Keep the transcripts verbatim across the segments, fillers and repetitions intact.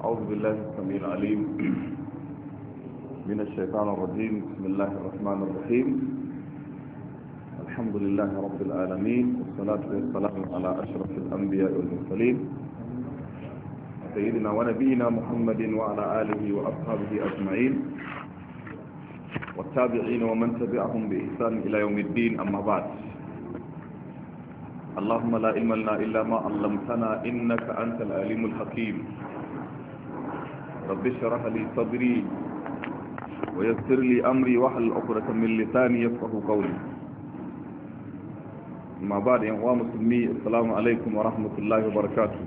أعوذ بالله السميع العليم من الشيطان الرجيم. بسم الله الرحمن الرحيم. الحمد لله رب العالمين، والصلاة والسلام على أشرف الأنبياء والمرسلين سيدنا ونبينا محمد وعلى آله وأصحابه أجمعين والتابعين ومن تبعهم بإحسان إلى يوم الدين. أما بعد، اللهم لا علم لنا إلا ما علمتنا إنك أنت العليم الحكيم. رب اشرح لي صدري ويسر لي أمري واحلل عقدة من لساني يفقهوا قولي. أما بعد، يا أخوان مسلمي، السلام عليكم ورحمة الله وبركاته.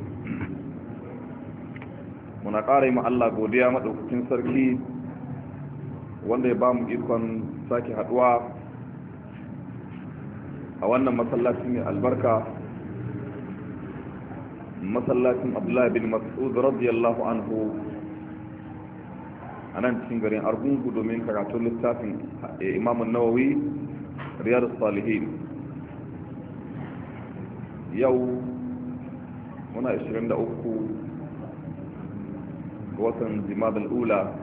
muna ƙara yi Allah godiya maɗaukakin sarki wanda ya ba mu ikon sake haɗuwa a wannan masallacin mai albarka, masallacin Abdullahi bin Mas'ud radiyallahu anhu a nan cikin garin Argungu domin karatun littafin Imam Nawawi Riyadus Salihin. Yau muna ashirin da uku ga watan Jimadal Ula,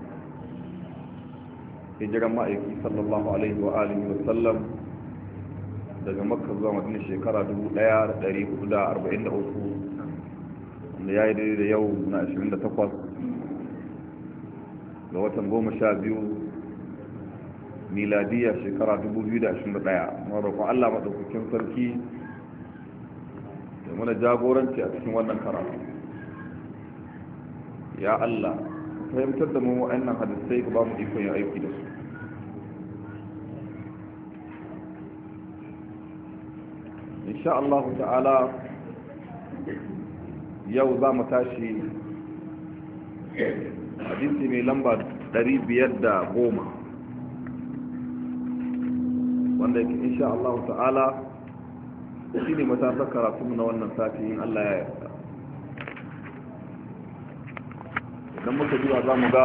hijiran ma'aiki sallallahu alaihi wa alihi wa sallam daga Makka zuwa Madina shekara dubu ɗaya da ɗari hudu da arba'in da uku, wanda ya yi daidai da yau na ashirin da takwas ga watan goma sha biyu miladiya shekara dubu biyu da ashirin da ɗaya. Muna roƙon Allah maɗaukakin sarki da muna jagoranci a cikin wannan karatu. Ya Allah, fahimtar da mu wa'annan hadisai ka ba mu ikon yin aiki da su. Insha Allah ta'ala yau za mu tashi hadisi mai lamba ɗari biyar da goma, wanda yake insha Allah ta'ala shi ne matasar karatunmu na wannan sati in Allah ya yarda. idan muka jiwa za mu ga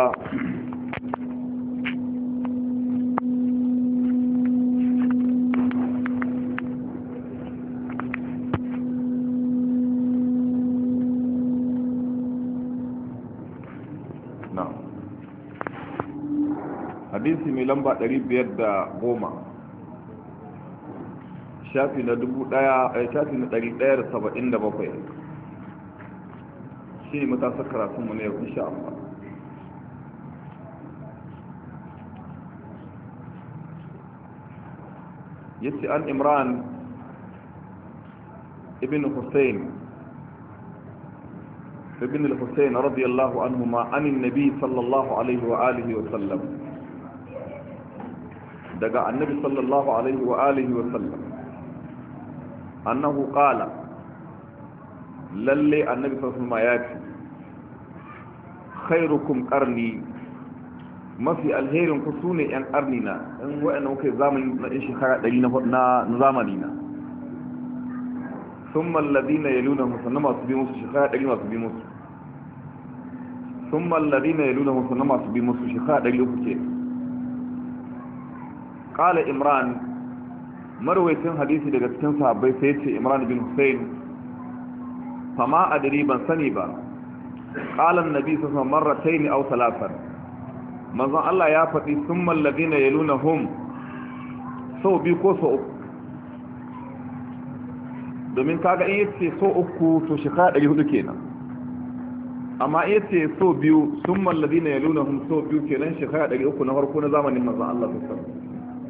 na hadisi mai lamba ɗari biyar da goma, shafi na dubu ɗaya a shafi na ɗari ɗaya da saba'in da bakwai. shi ne matasar karatunmu ne yau insha Allah. yace an Imran ibn Husayn ibn al-Husayn radiyallahu anhuma an an-nabi sallallahu alaihi wa alihi wa sallam, daga annabi sallallahu alaihi wa alihi wa sallam annahu qala, lalle annabi sallallahu alaihi wa sallam ya ce, khairukum qarni, mafi alherin ku sune yan qarni na, in wa'annan kai zamani na shekara ɗari na zamani na. thumma alladhina yalunhum, sannan masu bi musu shekara ɗari masu bi musu. thumma alladhina yalunhum, sannan masu bi musu shekara ɗari uku ke. qala Imran, marwayacin hadisi daga cikin sahabbai sai ce Imran bin Husayn, fama adri, ban sani ba. qala an-nabi sallallahu alaihi wasallam marratayn aw thalathan, manzon Allah ya faɗi summa alladhina yalunhum sau biyu ko sau uku, domin kaga in yace sau uku to shekara ɗari hudu kenan, amma in yace sau biyu summa alladhina yalunhum sau biyu kenan shekara ɗari uku na farko na zamanin manzon Allah sallallahu alaihi wasallam.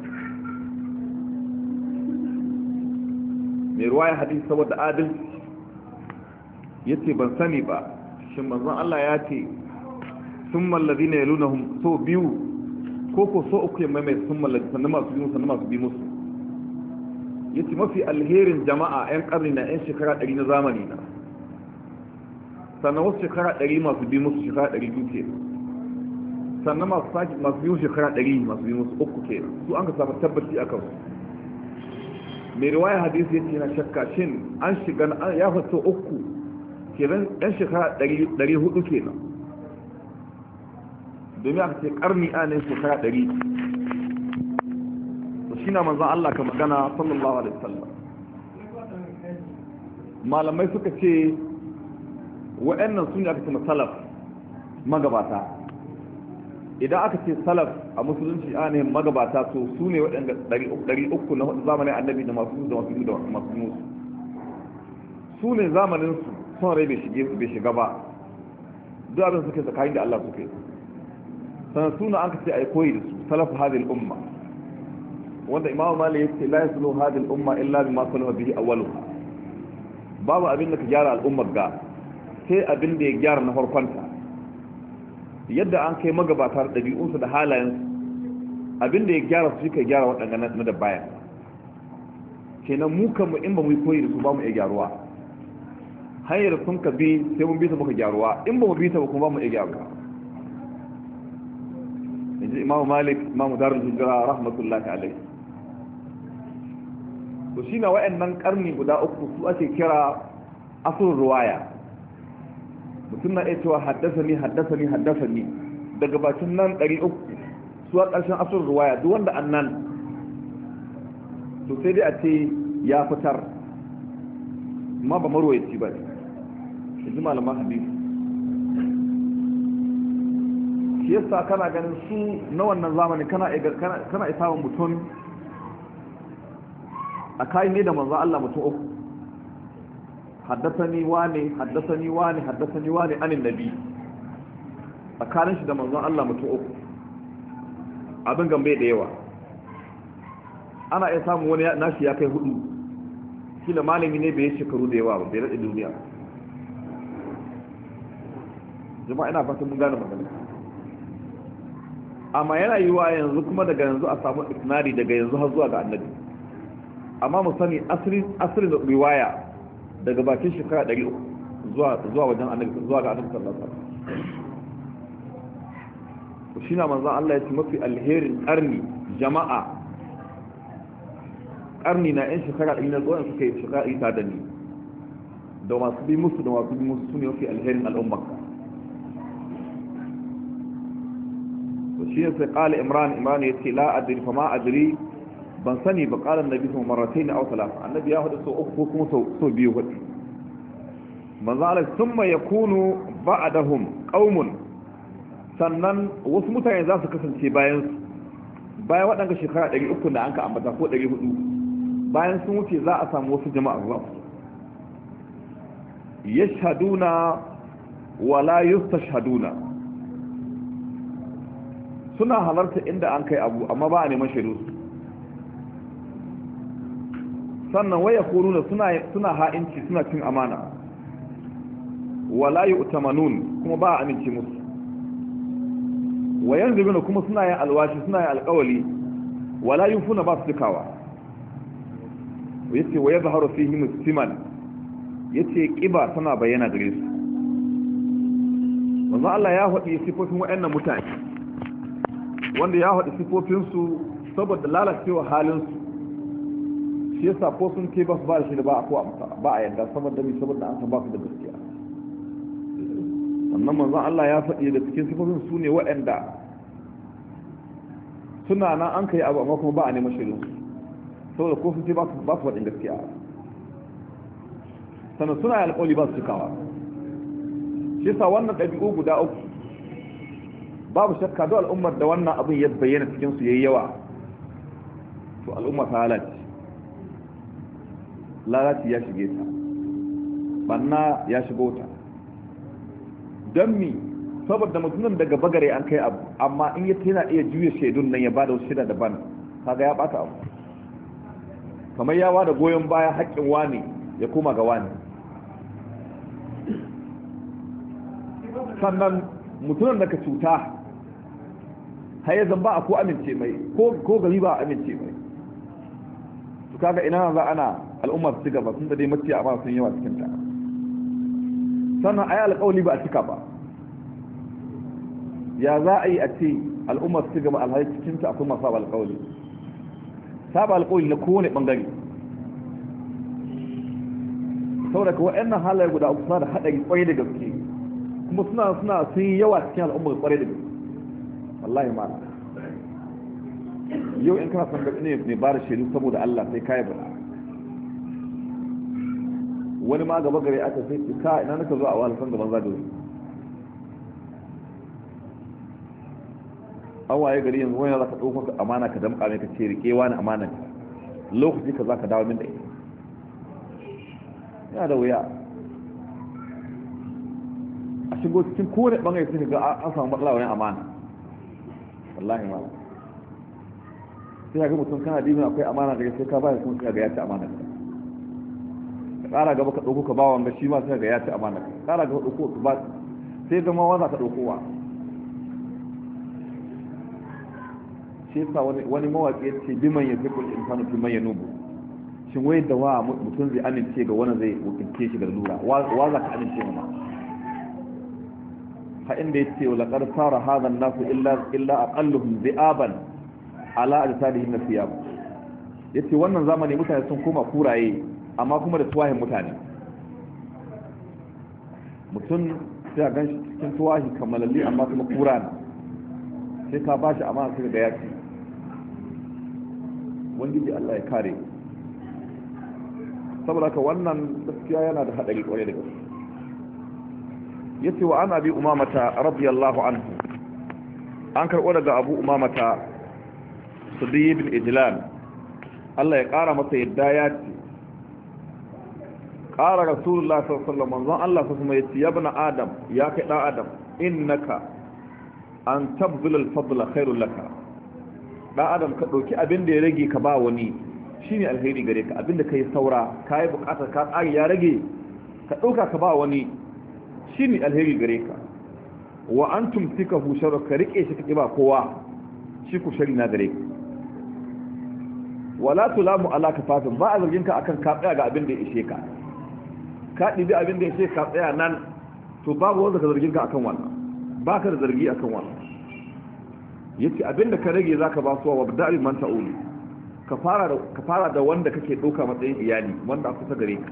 mai ruwaya hadisi saboda adalci yace ban sani ba, shin manzon Allah ya ce summa alladhina yalunhum so biyu ko ko so uku ya mai summa alladhina, sannan masu bi musu sannan masu bi musu. yace mafi alherin jama'a yan karni na yan shekara ɗari na zamani na, sannan wasu shekara ɗari masu bi musu shekara ɗari biyu ke, sannan masu sake masu bi musu shekara ɗari masu bi musu uku ke, su an ka samu tabbaci akan su. mai riwaya hadisi yace yana shakka shin an shiga ya faso uku kenan yan shekara ɗari hudu kenan, domin aka ce karni a ne shekara ɗari. to shi na manzan Allah ka magana sallallahu alaihi wasallam. malamai suka ce wa'annan sun yi aka ce salaf, magabata idan aka ce salaf a musulunci ana yin magabata to su ne waɗanda ɗari uku na zamanin annabi da masu da masu da masu musu su ne zamanin su son rai bai shiga ba duk abin suke tsakanin da Allah suke sannan suna an ka ce a yi koyi da su salafu hadil umma wanda imamu malik ya ce la yaslu hadil umma illa bima salaha bihi awwaluha babu abin da ka gyara al'ummar ga sai abin da ya gyara na farkonta yadda an kai magabata da ɗabi'unsu da halayensu abin da ya gyara su shi ka gyara waɗanda na da baya kenan mu kanmu in ba mu yi koyi da su ba mu iya gyaruwa hanyar sun ka bi sai mun bi ta muka gyaruwa in ba mu bi ta ba kuma ba mu iya gyaruwa yanzu imamu malik imamu darul hijira rahmatullahi alaihi to shi na wa'annan karni guda uku su ake kira asrul ruwaya mutum na iya cewa haddasani haddasani haddasani daga bakin nan ɗari uku su a ƙarshen asrul ruwaya duk wanda an nan to sai dai a ce ya fitar ma ba marwayaci ba ne yanzu malaman hadisi shi yasa kana ganin su na wannan zamani kana kana isa wa mutum a kayan ne da manzo Allah mutum uku haddasani wane haddasani wane haddasani wane anin nabi tsakanin shi da manzo Allah mutum uku abin gambe da yawa ana iya samun wani nashi ya kai hudu kila malami ne bai shekaru da yawa ba bai rade duniya jama'a ina fatan mun gane magana amma yana yiwa yanzu kuma daga yanzu a samu isnadi daga yanzu har zuwa ga annabi amma mu sani asirin asirin riwaya daga bakin shekara ɗari uku zuwa zuwa wajen annabi zuwa ga annabi sallallahu alaihi wasallam shi na manzon Allah ya ce mafi alherin karni jama'a karni na yan shekara ɗari na zuwa suka yi shekara ita da ni da masu bi musu da masu bi musu su ne mafi alherin al'umma shi ne sai kala imran imran ya ce la adri fa ma adri ban sani ba kala annabi sun marratayn aw thalatha annabi ya hada so uku ko kuma so biyu hudu manzo Allah thumma yakunu ba'dahum qaumun sannan wasu mutane za su kasance bayan su bayan waɗanda shekara ɗari uku da an ka ambata ko ɗari hudu bayan sun wuce za a samu wasu jama'a ba yashhaduna wala yustashhaduna suna halarta inda an kai abu amma ba a neman shaidu sannan waya kuruna suna suna ha'inci suna cin amana wala yu'tamanun kuma ba a amince musu wayan zubina kuma suna yin alwashi suna yin alƙawali wala yufuna ba su cikawa yace waya zaharu fihi musliman yace kiba tana bayyana gare su manzo Allah ya faɗi sifofin waɗannan mutane wanda ya haɗu sifofinsu saboda lalacewa halinsu shi yasa ko sun ce ba su ba da shi da ba a ko ba a yadda saboda mai saboda an san ba su da gaskiya sannan manzon Allah ya faɗi da cikin sifofin su ne waɗanda suna nan an kai abu amma kuma ba a neman shirin saboda ko sun ce ba su ba su faɗin gaskiya sannan suna yi alƙawari ba su cikawa shi yasa wannan ɗabi'u guda uku babu shakka duk al'ummar da wannan abin ya bayyana cikin su yayi yawa to al'umma ta lalace lalace ya shige ta banna ya shigo ta don mi saboda mutumin daga bagare an kai abu amma in ya tana iya juya shaidun nan ya bada wasu shida daban kaga ya bata abu kamar ya bada goyon baya haƙƙin wani ya koma ga wani sannan mutumin da ka cuta har zan ba a ko amince mai ko gari ba amince mai su kaga ina za ana al'umma su cigaba sun da dai maciya amma sun yawa cikin ta sannan ayi alƙawli ba a cika ba ya za a yi a ce al'umma su cigaba alhali cikin ta akwai masu alƙawli saba alƙawli na kowane ɓangare saboda ka wa'annan halaye guda uku suna da haɗari ƙwarai da gaske kuma suna suna sun yi yawa cikin al'ummar ƙwarai da gaske wallahi ma yau in kana son gaɓi ne mai ba da shaidu saboda Allah sai kayi bala wani ma gaba gare aka sai ka ina naka zo a wani san gaban zagaye an waye gari yanzu wani za ka ɗauko amana ka damƙa mai ka ce riƙewa na amana lokaci ka za ka dawo min da ita yana da wuya a shigo cikin kowane ɓangare sai ka ga an samu matsala wani amana wallahi ma sai ka ga mutum kana dinin akwai amana daga sai ka bayar sun ka ga ya ci amana ka ƙara gaba ka ɗauko ka ba wanga shi ma sai ga ya ci amana ka ƙara gaba ɗauko ka ba sai zama wanda ka ɗaukowa shi yasa wani mawaƙi ya ce biman ya fi kulli insanu fi man yanubu shin wai da wa mutum zai amince ga wani zai wakilce shi da lura wa za ka amince ma ha inda ya ce laqad sara hadha an-nasu illa illa aqalluhum dhi'aban ala ajsadihim nasiyab yace wannan zamani mutane sun koma kuraye amma kuma da tuwahin mutane mutum sai a ganshi cikin tuwahi kamalalli amma kuma kura ne sai ka bashi amana sai ga yaki wangiji Allah ya kare saboda ka wannan gaskiya yana da hadari kwarai da gaske yace wa ana bi umamata radiyallahu anhu an karbo daga abu umamata sudayy ibn ijlan Allah ya kara masa yadda ya ce qala rasulullah sallallahu alaihi wasallam manzon Allah kuma yace ya ibn adam ya kai dan adam innaka an tabdhul al-fadla khairul laka dan adam ka dauki abin da ya rage ka ba wani shine alheri gare ka abin da kai saura kai bukatar ka tsari ya rage ka dauka ka ba wani shine alheri gare ka wa antum tikahu sharra ka rike shi kake ba kowa shi ku shari na gare ka wala tulamu ala kafafin ba a zargin ka akan ka tsaya ga abin da ya ishe ka ka dibi abin da ya ishe ka tsaya nan to babu wanda ka zargin ka akan wannan ba ka da zargi akan wannan yace abinda ka rage zaka ba su wa bada'i man ta'uli ka fara da ka fara da wanda kake dauka matsayin iyali wanda aka kusa gare ka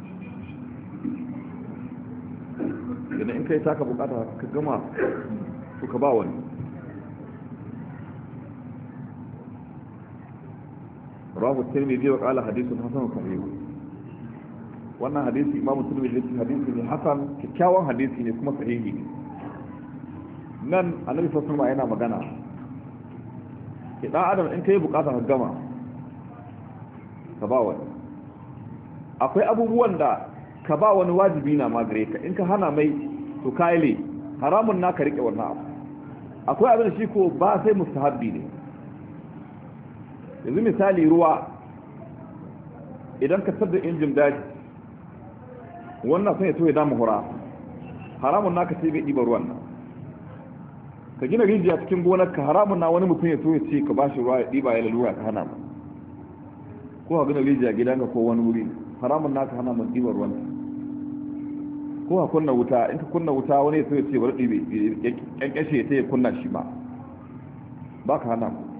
idan in kai saka bukata ka gama to ka ba wani rawu tirmidhi wa qala hadithun hasan sahih wannan hadisi imam tirmidhi hadisi ne hasan kikkiawan hadisi ne kuma sahihi ne nan annabi sallallahu alaihi wasallam yana magana idan adam in kai bukata ka gama ka ba wani akwai abubuwan da ka ba wani wajibi na magare ka in ka hana mai to kai le haramun na ka rike wannan abu akwai abin da shi ko ba sai mustahabbi ne yanzu misali ruwa idan ka tada injin daji wannan sai ya to ya dama hura haramun naka sai bai diba ruwan nan ka gina rijiya cikin gonar ka haramun na wani mutum ya so ya ce ka bashi ruwa ya diba ya lalura ka hana ba ko ka gina rijiya gidanka ko wani wuri haramun na ka hana mu diba ruwan ko ka kunna wuta in ka kunna wuta wani ya so ya ce bari dibe kyankyashe ya ce ya kunna shi ba ba ka hana mu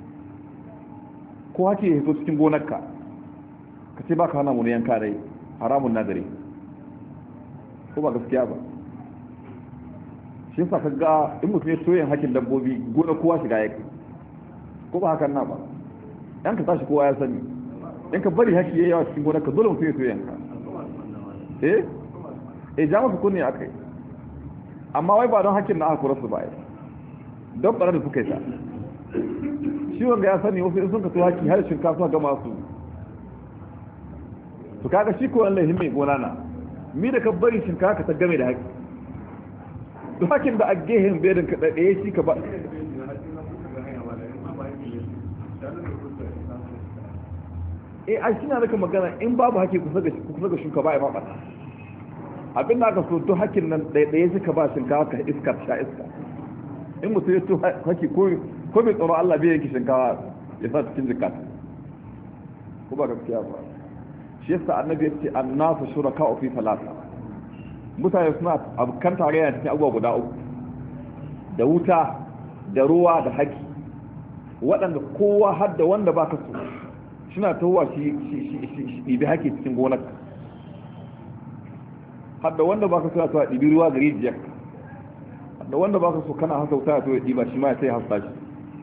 ko hake ya so cikin gonar ka ka ce ba ka hana mu ne yanka dai haramun na gare ko ba gaskiya ba shi yasa kaga in mutum ya soyin hakin dabbobi gona kowa shiga yake ko ba hakan na ba yan ka tashi kowa ya sani in ka bari haki yayi yawa cikin gonar ka dole mutum ya soyin ka eh eh ja maka kunni akai amma wai ba don hakin na aka kura su ba don bara da suka yi ta shi wanda ya sani wasu in sun ka so haki har shinkafa ga masu to kaga shi ko Allah himme gona na mi da ka bari shinkafa ta game da haki hakin da a gehen bedin ka ɗaya shi ka ba e a shi na naka magana in babu haki kusa ga shuka ba ya maɓata abin da aka so to hakin nan ɗaya shi ka ba shinkawa ka iska sha iska in mutum ya to haki ko mai tsoro Allah bai yanki shinkawa ya sa cikin jikata ko ba gaskiya ba shi yasa annabi ya ce annasu shuraka fi talata mutane suna abokan tarayya cikin abubuwa guda uku da wuta da ruwa da haki waɗanda kowa har da wanda baka so suna tawowa shi ɗibi haki cikin gonar har da wanda baka so ya tawa ɗibi ruwa gari jiyar har da wanda baka so kana hasa wuta ya tawa ɗiba shi ma ya sai hasa shi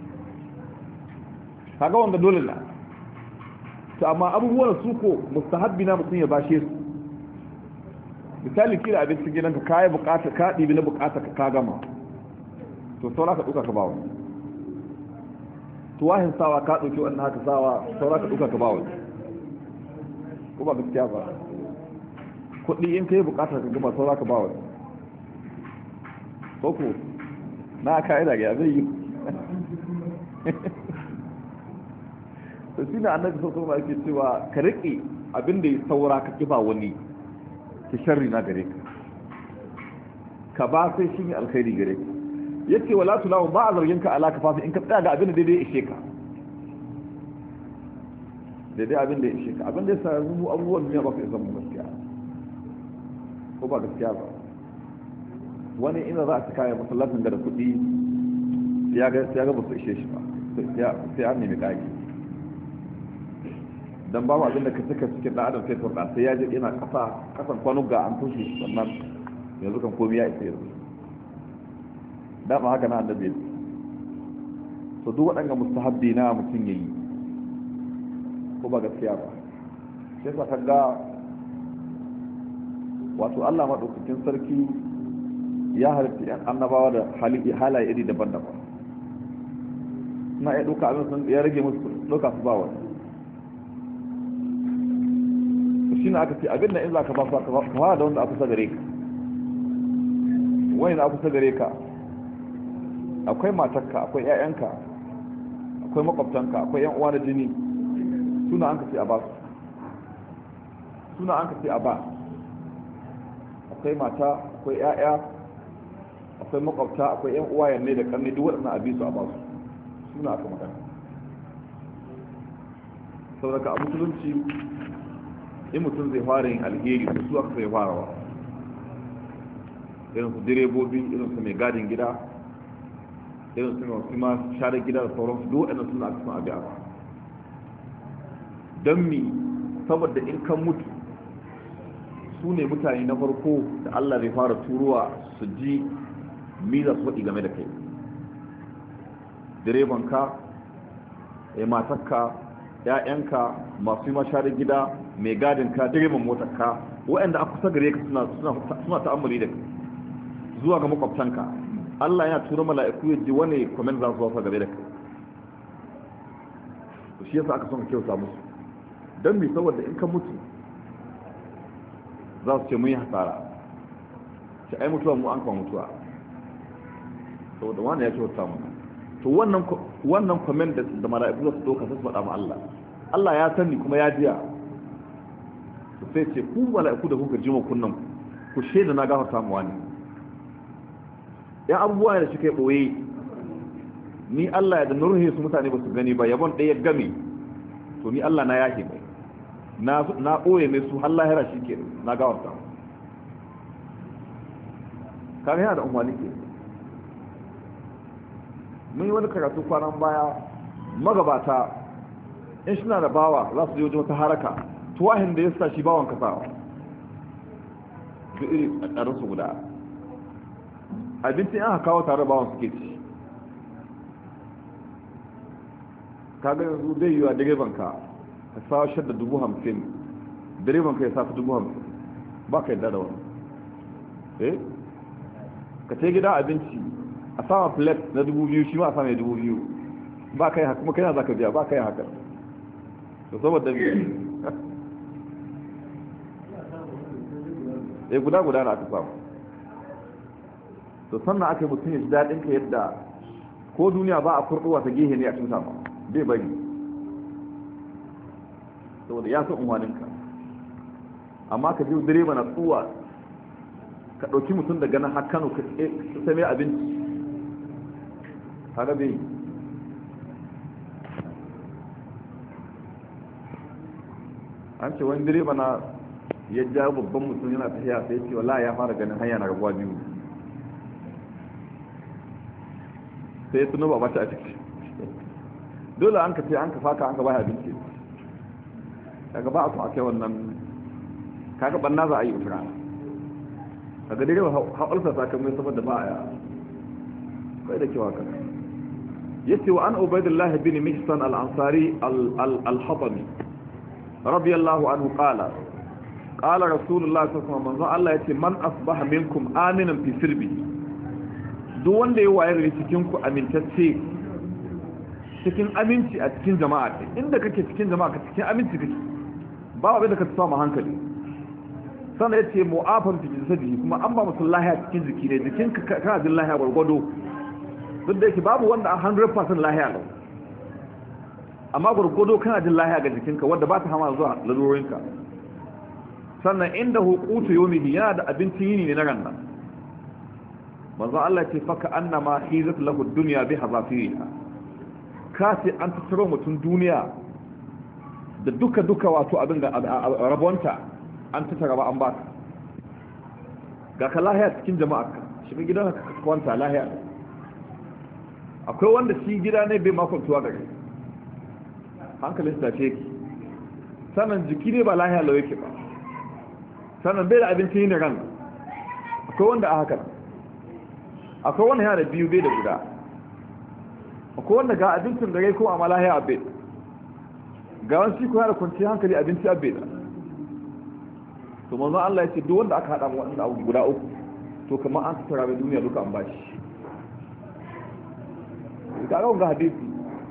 kaga wanda dole na to amma abubuwan su ko mustahabbi na mutum ya bashe su misali kira abincin gidanka ka yi bukata ka ɗibi na bukata ka gama to saura ka ɗuka ka ba wani tuwahin sawa ka ɗauki wannan haka sawa saura ka ɗauka ka ba wani ko ba gaskiya ba kuɗi in ka yi buƙatar ka gama saura ka ba wani ko ko na ka'ida ga zai yi to shi ne annabi sau sau ake cewa ka riƙe abinda ya saura ka ƙiba wani ta sharri na gare ka ka ba sai shi ne alkhairi gare ka yace wala tulawu ba a zargin ka alaka fafi in ka tsaya ga abin da daidai ishe ka daidai abin da ya ishe ka abin da ya sa yanzu abubuwan duniya ba ka isa mu gaskiya ko ba gaskiya ba wani ina za a ci kayan masallacin da kuɗi ya ga ya ga ba su ishe shi ba sai an nemi ƙaki dan babu abin da ka saka cikin ɗan adam sai turɗa sai ya je yana ƙasa ƙasan kwanuga an tushe sannan yanzu kan komai ya isa yanzu dama haka na annabi so duk waɗanda mustahabbi na mutum yayi ko ba gaskiya ba sai sa kaga wato Allah madaukakin sarki ya halitta yan annabawa da halaye iri daban-daban na ya ɗauka abin sun ya rage musu ɗauka su ba wani shi na aka ce abin da in za ka ba su ka fara da wanda aka sa gare ka wani na aka sa gare ka akwai matarka akwai 'ya'yanka akwai makwabtanka akwai 'yan uwa na jini suna an ka ce a ba su suna an ka ce a ba akwai mata akwai 'ya'ya akwai makwabta akwai 'yan uwa yanne da karni duk waɗannan abin su a ba su suna aka magana saboda a musulunci in mutum zai fara yin alheri da su aka sai farawa irin su direbobi irin su mai gadin gida irin su masu ma share gida da sauransu duk waɗannan suna aka sun abi a ba don mi saboda in kan mutu su ne mutane na farko da Allah zai fara turuwa su ji miza su faɗi game da kai direbanka ya matakka ‘ya'yanka masu yi mashari gida mai gadinka direban motarka waɗanda aka kusa gare ka suna ta'ammali da kai zuwa ga makwabtanka Allah yana tura mala'iku ya ji wani kwamen za su wasa gare da kai to shi yasa aka son ka kyauta musu don mai saboda in ka mutu za su ce mun yi hasara ce ai mutuwa mu an kawo mutuwa saboda wani ya kyauta mu to wannan wannan comment da da mala'iku za su doka su faɗa ma Allah Allah ya sani kuma ya jiya to sai ce ku mala'iku da kuka jima kunnan ku sheda na gafarta mu wani ya abubuwa da suke boye ni Allah ya da nurhe su mutane ba su gani ba yabon ɗaya game to ni Allah na yake mai na na boye mai su Allah ya rashi ke na gafarta kare ya da umarni ke mun yi wani karatu kwanan baya magabata in suna da bawa za su yi wajen wata haraka tuwahin da ya sa shi bawan kasawa duk iri a ƙarinsu guda abincin aka kawo tare bawan suke ci kaga yanzu zai yi wa direbanka ka sa shadda dubu hamsin direbanka ya sa ta dubu hamsin ba ka yadda da wani eh ka ce gida abinci a sama plate na dubu biyu shi ma a sama dubu biyu ba ka yi haka kuma kai na za ka biya ba ka yi haka da saboda biyu ya guda guda na aka samu to sannan aka yi mutum ya ji daɗin ka yadda ko duniya ba a kurɗuwa ta gehe ne a cuta ba bai bari saboda ya san unwaninka amma ka ji direba na tsuwa ka ɗauki mutum daga nan har Kano ka same abinci kaga bai an ce wani direba na ya ja babban mutum yana tafiya sai ce wallahi ya fara ganin hanya na rabuwa biyu sai ya tuno ba mace a ciki dole an ka ce an ka faka an ka baya abinci daga ba a so a kai wannan kaga banna za a yi utura daga direba haƙulsa sakamai saboda ba a ya kai da kewa kan yace wa an ubaidullah bin mihsan al-ansari al-hatami radiyallahu anhu qala qala rasulullah sallallahu alaihi wasallam Allah yace man asbaha minkum aminan fi sirbi duk wanda ya wayar da cikin ku amintacce cikin aminci a cikin jama'a inda kake cikin jama'a ka cikin aminci kake ba abin da ka tsama hankali sannan yace mu'afan fi jasadi kuma an ba mutum lahiya cikin jiki ne jikin ka kana jin lahiya gwargwado duk da yake babu wanda a one hundred percent lahiya lau amma gwargwado kana jin lahiya ga jikinka wanda ba ta hama zuwa lalurorinka sannan inda hukutu yomihi yana da abincin yini ne na rannan manzon Allah ce faka annama hizat lahu dunya bi hazafiriha kasi an tattaro mutum duniya da duka duka wato abin da rabonta an tattara ba an ba ka ga ka lahiya cikin jama'arka shiga gidan ka kwanta lahiya akwai wanda shi gida ne bai makwantuwa gare hankalin sa ce ki sannan jiki ne ba lahiya lau yake ba sannan bai da abinci ne ran akwai wanda a haka akwai wanda yana da biyu bai da guda akwai wanda ga abincin gare ko amma lahiya a bai ga wani shi ko yana da kwanciyar hankali abinci a bai da to manzon Allah ya ce duk wanda aka haɗa wanda abu guda uku to kamar an tattara mai duniya duka an bashi ga ga hadisi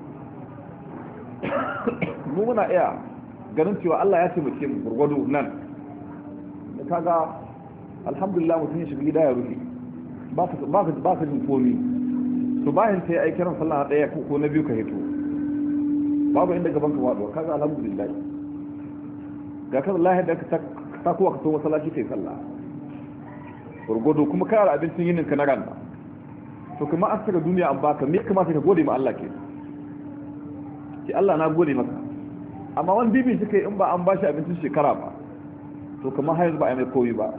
mu muna iya ganin cewa Allah ya ce mu ce mu gurgudu nan da kaga alhamdulillah mutum ya shiga gida ya rufe ba ka ba ka ba ka jin komi to bayan sai ai kiran sallah daya ko na biyu ka hito babu inda gaban ka wado kaga alhamdulillah ga kaza Allah da ka ta kuwa ka so masallaci kai sallah gurgudu kuma kai da abincin yinin ka na randa to kuma an saka duniya an baka me kamata ka gode ma Allah ke ki Allah na gode maka amma wani bibin shi kai in ba an bashi abincin shekara ba to kamar har yanzu ba a mai koyi ba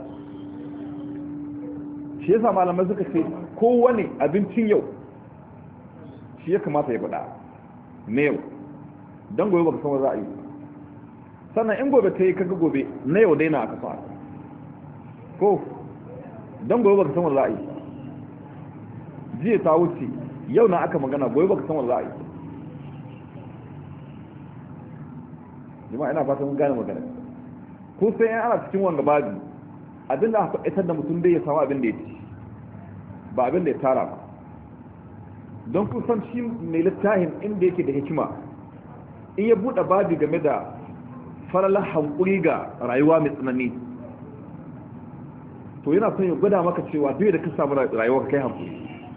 shi yasa malamai suka ce kowane abincin yau shi ya kamata ya bada ne yau don gobe baka san wa za a yi sannan in gobe ta yi kaga gobe na yau daina aka fara ko don gobe baka san wa za a yi jiya ta wuce yau na aka magana gobe baka san wa za a yi jama'a ina fata mun gane magana ko sai an ana cikin wanga babi abinda aka isar da mutum dai ya samu abin da ya ci ba abin da ya tara ba don kusan shi mai littafin inda yake da hikima in ya buɗe babi game da faralar hankuri ga rayuwa mai tsanani to yana son ya gwada maka cewa duk da ka samu rayuwa ka kai hankuri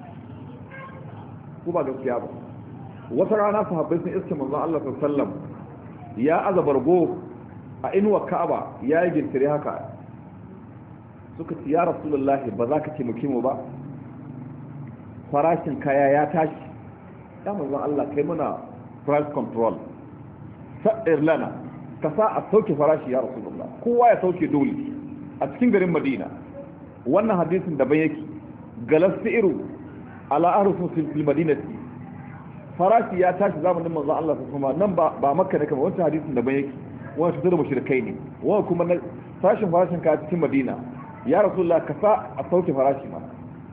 ko ba gaskiya ba wata rana sahabbai sun iske manzon Allah sallallahu alaihi wasallam ya aza bargo a inuwa Ka'aba ya yi gintire haka suka ce ya Rasulullahi ba za ka taimake mu ba farashin kaya ya tashi ya manzon Allah kai muna price control sa'ir lana ka sa a sauke farashi ya Rasulullah kowa ya sauke dole a cikin garin Madina wannan hadisin daban yake galasiru ala arfu fil madinati farashi ya tashi zamanin manzon Allah kuma nan ba ba makka ne kamar wancan hadisin daban yake wannan su da mushrikai ne wannan kuma na farashin farashin ka cikin Madina ya Rasulullah ka sa a sauke farashi ma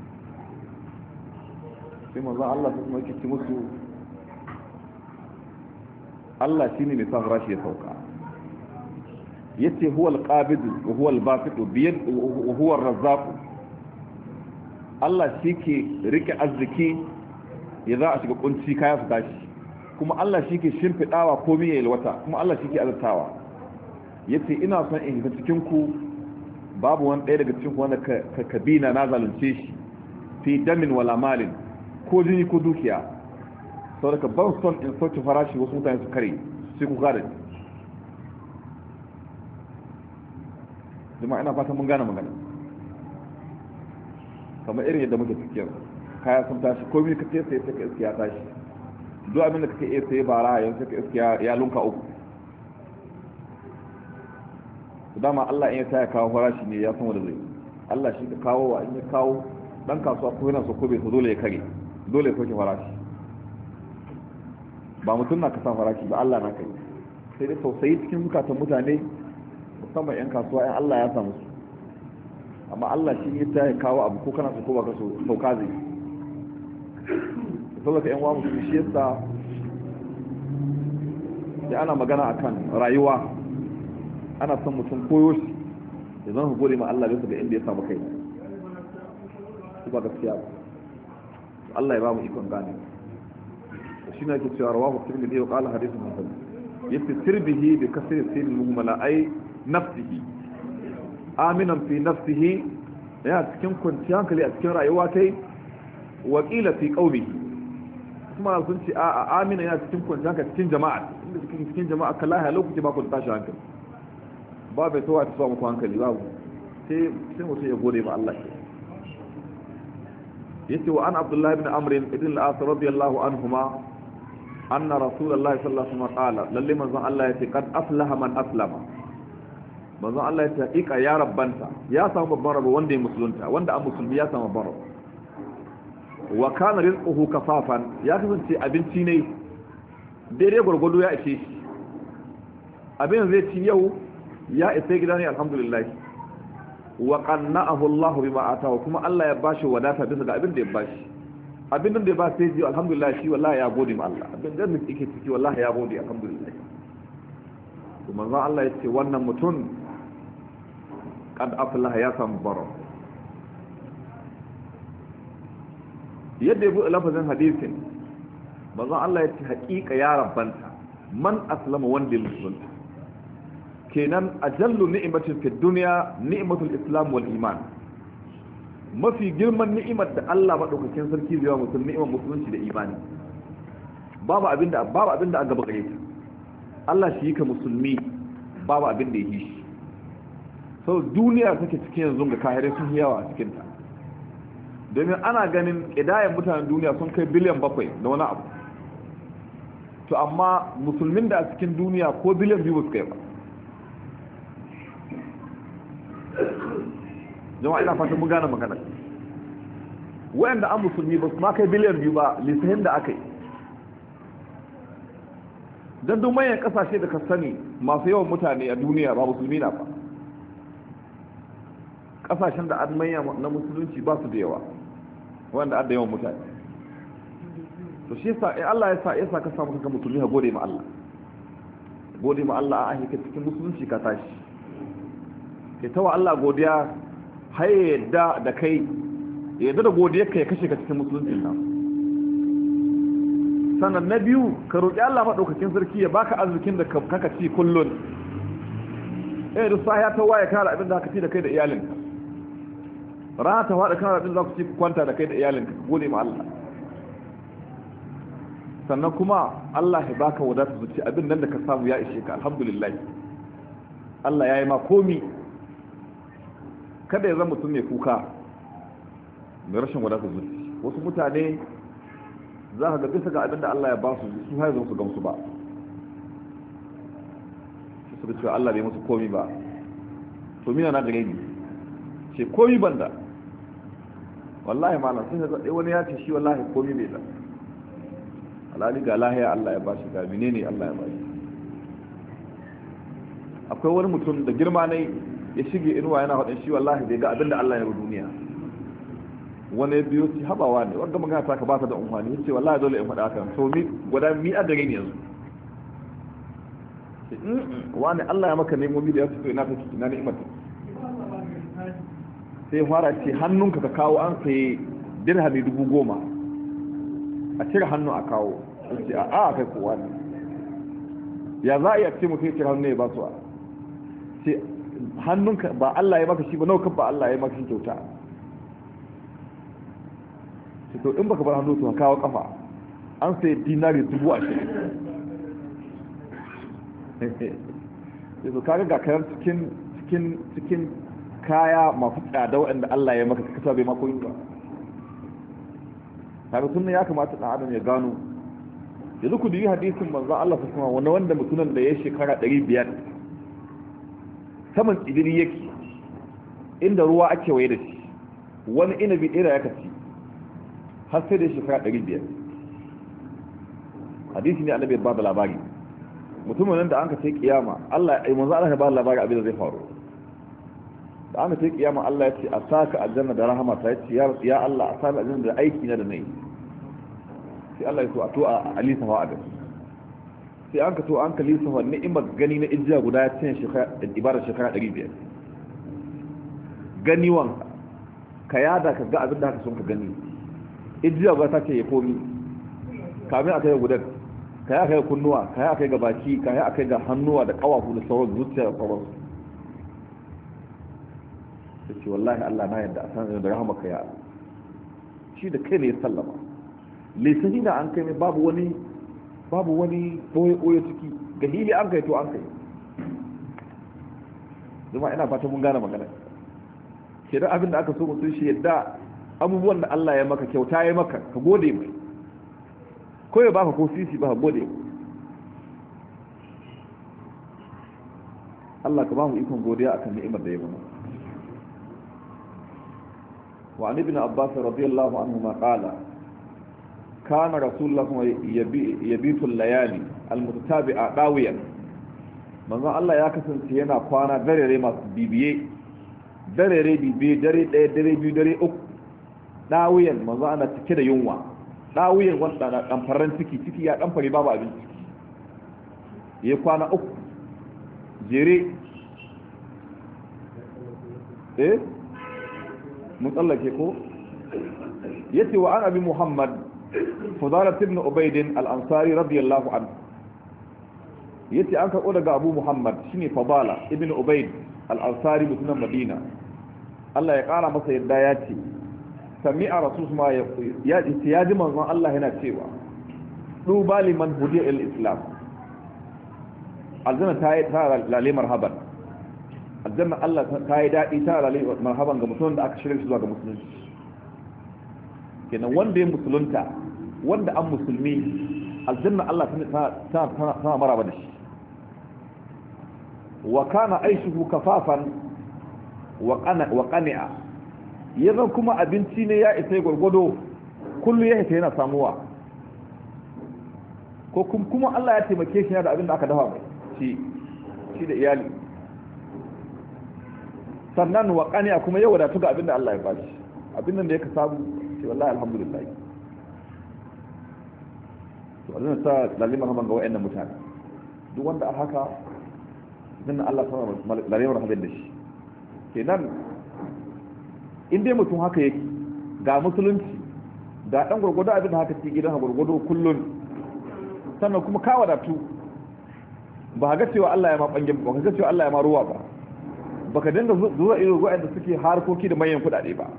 sai manzon Allah kuma yake ci musu Allah shine mai sa farashi ya sauka yace huwa al-qabid wa huwa al-basit bi yad wa huwa ar-razzaq Allah shike rike arziki ya za a shiga kunci kaya su tashi kuma Allah shi ke shimfiɗawa komai ya yalwata kuma Allah shi ke azurtawa ya ce ina son in hita cikinku babu wani ɗaya daga cikinku wanda ka kabina na zalunce shi fi damin wala malin ko jini ko dukiya sau daga ban son in sauke farashi wasu mutane su kare sai ku kare jama'a ina fatan mun gane magana kamar irin yadda muke cikin kaya sun tashi komai ka ce sai ka iskiya tashi duk abin da kake iya sai bara yanzu ka iskiya ya lunka uku dama Allah in ya taya kawo farashi ne ya san wanda zai Allah shi ka kawo wa in ya kawo dan kasuwa ko yana so ko bai so dole ya kare dole ya soke farashi ba mutum na ka sa farashi ba Allah na kai sai dai tausayi cikin zukatan mutane musamman yan kasuwa yan Allah ya samu su amma Allah shi ya taya kawo abu ko kana so ko ba ka so sauka zai saboda yan wa mutum shi yasa sai ana magana akan rayuwa ana son mutum koyo shi ya zan gode ma Allah bisa ga inda ya samu kai su ba gaskiya ba Allah ya ba mu ikon gane shi ne ake cewa rawahu tirmidhi wa qala hadithun hasan yace tirbihi bi kasri sin muhammala ay nafsihi aminan fi nafsihi ya cikin kwanciyar hankali a cikin rayuwa tai wa qila fi qawmihi kuma sun ce a amina ya cikin kwanciyar hankali cikin jama'a inda cikin cikin jama'a kala ya lokaci ba ku tashi hankali ba bai tawa ta samu hankali babu sai sai mutum ya gode ma Allah yace wa an abdullahi ibn amr ibn al-as radiyallahu anhuma anna rasulullahi sallallahu alaihi wasallam qala lalle manzon Allah yace kad aflaha man aslama manzon Allah yace hakika ya rabbanta ya samu babban rabo wanda ya musulunta wanda an musulmi ya samu babban rabo wa kana rizquhu kafafan ya kasance abinci ne daidai gurgudu ya ishe shi abin zai ci yau ya isa gida ne alhamdulillah wa qanna'ahu Allah bima ataahu kuma Allah ya bashi wadata bisa ga abin da ya bashi abin da ya ba sai ji alhamdulillah shi wallahi ya gode ma Allah abin da yake ciki wallahi ya gode alhamdulillah to manzo Allah ya ce wannan mutum kad aflaha ya samu baro yadda ya buɗe lafazin hadisin manzo Allah ya ce haƙiƙa ya rabbanta man aslama wanda musulunta kenan ajallu ni'matin fid dunya ni'matul islam wal iman mafi girman ni'imar da Allah madaukakin sarki zai wa mutum ni'imar musulunci da imani babu abinda babu abinda a gaba gare ta Allah shi yake musulmi babu abinda yake shi sau duniya take cikin yanzu ga kahirai sun yawa a cikin ta domin ana ganin kidayen mutanen duniya sun kai biliyan bakwai da wani abu to amma musulmin da a cikin duniya ko biliyan biyu su kai ba jama'a ina fatan mun gane magana wayanda an musulmi ba su ma kai biliyan biyu ba lisahin da aka yi don duk manyan kasashe da ka sani masu yawan mutane a duniya ba musulmi na ba kasashen da an manya na musulunci ba su da yawa wanda an da yawan mutane to shi yasa eh Allah ya sa ya sa ka samu kanka musulmi ha gode ma Allah gode ma Allah a ahika cikin musulunci ka tashi ke tawa Allah godiya haye yadda da kai yadda da godiyar ka ya kashe ka cikin musuluncin nan sannan na biyu ka roƙi Allah maɗaukakin sarki ya baka arzikin da kaka ci kullun eh da sahiya ta waye kare abin da haka ci da kai da iyalinka rana ta faɗa kare abin da ku ci ku kwanta da kai da iyalinka gode ma Allah sannan kuma Allah ya baka wadata zuci abin nan da ka samu ya ishe ka alhamdulillah Allah ya yi ma komi kada ya zama mutum mai kuka mai rashin wadatar zuci wasu mutane za ka ga bisa ga abinda Allah ya ba su su haizun su gamsu ba su suka cewa Allah bai musu komi ba to mina na gare ni ce komi banda wallahi malam sun zaɗe wani ya ce shi wallahi komi bai da alhali ga lahiya Allah ya ba shi ga menene Allah ya ba shi akwai wani mutum da girma ne ya shige inuwa yana haɗin shi wallahi bai ga abinda Allah ya yi duniya wani ya biyo ci habawa ne wanda magana ta ka ba ta da umfani ya ce wallahi dole in faɗa kan to mi gwada mi a gare ni yanzu wani Allah ya maka nemomi da ya fito ina ta ina ni'imar sai fara ce hannunka ka kawo an sai dirhami dubu goma a cire hannu a kawo ya ce a a kai kowa ne ya za a iya ce mutum ya cire hannu ya ba su a ce hannunka ba Allah ya maka shi ba naukan ba Allah ya maka shi kyauta sai to in baka bar hannu to kawo kafa an sai dinari dubu ashirin sai to kaga ga kayan cikin cikin cikin kaya masu tsada wanda Allah ya maka kasa bai mako yin ba kaga sunna ya kamata dan adam ya gano yanzu ku dubi hadisin manzo Allah sallallahu alaihi wasallam wanda wanda mutunan da ya shekara ɗari biyar saman tsibiri yake inda ruwa ake waye da shi wani inabi ɗaya ya kaci har sai da shekara ɗari biyar hadisi ne annabi ba da labari mutumin nan da an ka ce kiyama Allah ya manzo Allah ya ba da labari abin da zai faru da an ka ce kiyama Allah ya ce a saka aljanna da rahama ta ce ya Allah a saka aljanna da aiki na da nayi sai Allah ya so a to a alisa wa adam sai an ka to an ka lisa wa ni'imar gani na ijiya guda ya ce shekara ibadar shekara ɗari biyar gani wanka ka yada ka ga abin da haka sun ka gani ijiya guda ta ce ya komi kamin aka yi gudan kai aka yi kunnuwa kai aka yi ga baki kai aka yi ga hannuwa da kawafu da sauran zuciya da sauran su ce wallahi Allah na yadda a san da rahamaka ya shi da kai ne ya sallama lisani da an kai mai babu wani babu wani boye-boye ciki ga hili an kai to an kai zama ina fata mun gane magana ke da abin da aka so mutum shi yadda abubuwan da Allah ya maka kyauta ya maka ka gode mai ko ya baka ko sisi ba ka gode Allah ka ba mu ikon godiya akan ni'imar da ya mana wa an ibn Abbas radiyallahu anhu ma qala kana rasulullah yabitu al-layali al-mutatabi'a dawiyan manzon Allah ya kasance yana kwana darere masu bibiye darere bibiye dare ɗaya dare biyu dare uku dawiyan manzon ana cike da yunwa dawiyan wanda na kamfaran ciki ciki ya dan fare babu abinci ya kwana uku jere eh mun tsallake ko yace wa an abi muhammad fadalah ibn ubayd al-ansari radiyallahu anhu yace an karbo daga abu muhammad shine fadala ibn ubayd al-ansari mutumin madina Allah ya kara masa yadda yace sami'a rasulullah ya ya ji manzon Allah yana cewa duba liman hudiya al-islam aljanna ta yi ta lalle marhaban aljanna Allah ta yi dadi ta lalle marhaban ga mutumin da aka shirya shi zuwa ga musulunci kenan wanda ya musulunta wanda an musulmi aljanna Allah ta ta ta maraba da shi wa kana aishuhu kafafan wa qana wa qani'a yanzu kuma abinci ne ya isa gurgudo kullu ya hita yana samuwa ko kuma Allah ya taimake shi da abin da aka dafa mai shi shi da iyali sannan wa qani'a kuma ya wadatu ga abin da Allah ya bashi abin nan da yake samu shi wallahi alhamdulillah to Allah ta lalima haban ga wayannan mutane duk wanda a haka dan Allah ta lalima rahman da shi kenan in dai mutum haka yake ga musulunci ga dan gurgudu abin da haka ci gidan gurgudu kullun sannan kuma ka wadatu ba ga cewa Allah ya ma bange ba ga cewa Allah ya ma ruwa ba baka dinga zuwa irin ruwa da suke harkoki da manyan kudade ba